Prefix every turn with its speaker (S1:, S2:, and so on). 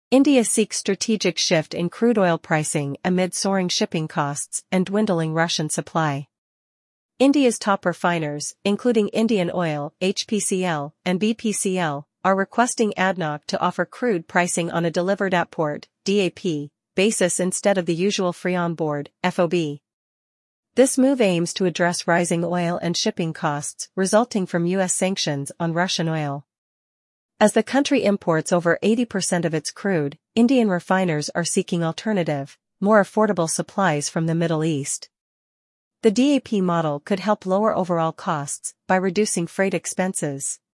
S1: India seeks strategic shift in crude oil pricing amid soaring shipping costs and dwindling Russian supply. India's top refiners, including Indian Oil, HPCL, and BPCL, are requesting ADNOC to offer crude pricing on a delivered at port (DAP) basis instead of the usual free on board (FOB). This move aims to address rising oil and shipping costs resulting from U.S. sanctions on Russian oil. As the country imports over 80% of its crude, Indian refiners are seeking alternative, more affordable supplies from the Middle East. The DAP model could help lower overall costs by reducing freight expenses.